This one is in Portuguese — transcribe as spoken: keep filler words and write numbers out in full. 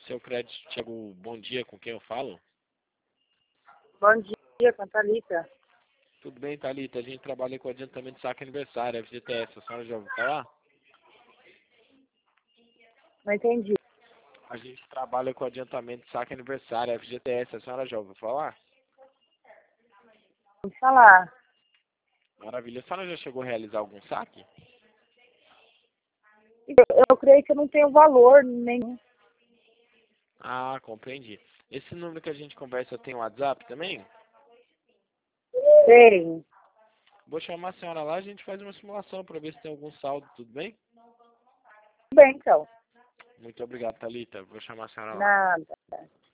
Seu crédito chegou. Bom dia, com quem eu falo? Bom dia, com a Thalita. Tudo bem, Thalita? A gente trabalha com adiantamento de saque aniversário, F G T S. A senhora já ouviu falar? Não entendi. A gente trabalha com adiantamento de saque aniversário, F G T S. A senhora já ouviu falar? Vamos falar. Maravilha. A senhora já chegou a realizar algum saque? Eu, eu creio que eu não tenho valor nenhum. Ah, compreendi. Esse número que a gente conversa tem WhatsApp também? Tem. Vou chamar a senhora lá, a gente faz uma simulação para ver se tem algum saldo, tudo bem? Tudo bem, então. Muito obrigado, Thalita. Vou chamar a senhora lá. Nada.